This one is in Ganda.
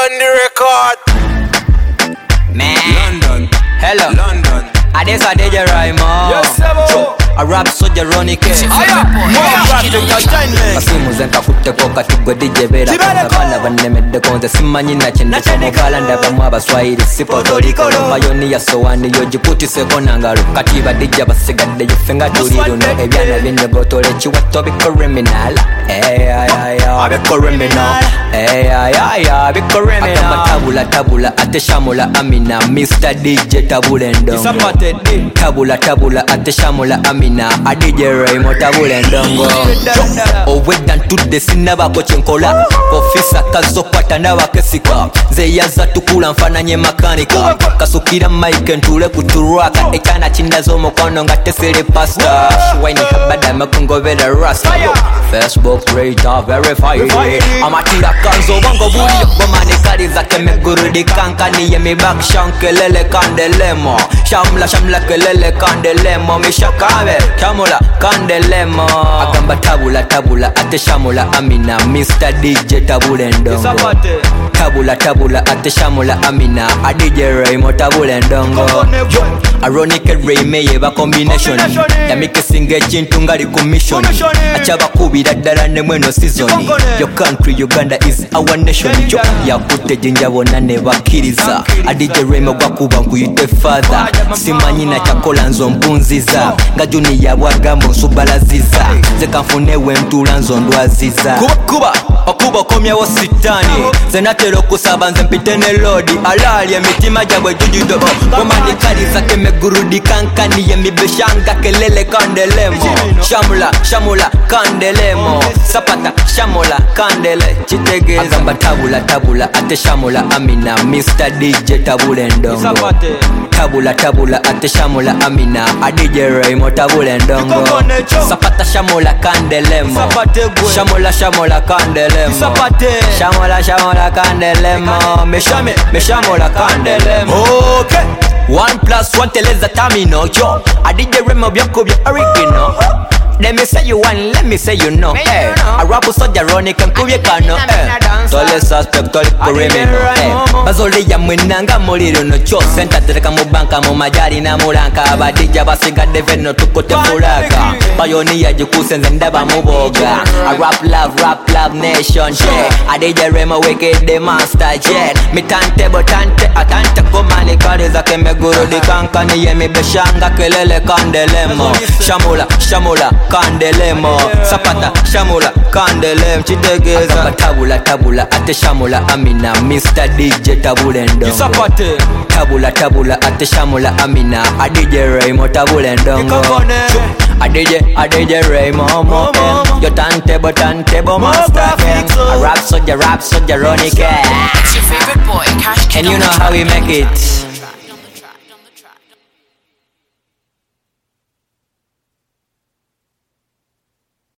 on the record. Man. London. Hello. London. This a DJ Raimo. Yes, sir. A rap soldier Ronnie K. Kasimuze nkakutteko kati gwe DJ Bera Kabana bannemedde konze simanyi nakyendeko mugala ndabamu abaswahili si Puerto Rico Mayoni ya sowani yogikutiseko nangalo kati badijja basigadde yofenga tuli luno ebyana by'ennyogotole kiwatto bikoriminal bikoriminal bikoriminal tabula ate shamula Amina Mr. DJ tabula endongo tabula ate shamula Amina a DJ Raimo tabula endongo owedda ntudde sinnabako kyenkola ofisa kazokwata nabakesika nze yaza tukula nfananye makanika kasukira mike ntule kuturwaka ekyana kindaza omukono nga tesere pasta shiwaini habada makungobera rasta Facebook radar verified amatira kanzo bongo buliyo bomanikaliza kemegurudi kankani yemibak shankelele kandelemo shamla kelele kandelemo mishakabe shamula kandelemo agamba tabula ate shamula Amina Mr. DJ tabula endongo tabula ate shamula Amina a DJ Raimo tabula endongo Aronica Raime yeba combination yamikesinga ekintu ngali ku mission akyabakubira ddala ne mweno season your country Uganda is our nation jo yakutte jinja bonna ne bakiriza a DJ Raimo gwakuba nkuyite father simanyi na kyakola nzo mpunziza nga juni yabwagambo nsubalaziza ze kanfunewe mtula nzo ndwaziza okuba komyawo sitani zenatera okusaba nze mpite ne lodi alali emitima gyabwe jujudo bomanikaliza kemegurudi kankani yemibeshanga kelele kandelemo shamula kandelemo sapata shamula kandele kitegeeza agamba tabula ate shamula Amina Mr. DJ tabula endongo tabula ate shamula Amina a DJ Raimo tabula endongo sapata shamula kandelemo shamula kandelemo shamula kandelemo meshamula kandelemo okay 1+1 teleza tamino yo a DJ Raimo byako bya original. Let me say you one, let me say you know. A rap soldier Ronnie can kubye kano. Tole suspect, tole criminal. Bazoli ya mwinanga muliro no cho. Senta tereka mubanka mu majari na muranka. Abadija basigadde veno tukote fulaga. Pioneer jukuse ndaba muboga. A rap love nation. A DJ Raimo wicked the master jet. Mi tante atante komani kari za kemeguru di kankani yemi beshanga kelele kandelemo. Shamula kandelemo sapata shamula kandelemo chitegeeza tabula ate shamula Amina Mr. DJ tabula endongo tabula ate shamula Amina a DJ Raimo tabula endongo a DJ Raimo yo tantebo master a rap soldier Ronnie K. It's your favorite boy Cash Kid. And you know how we make it.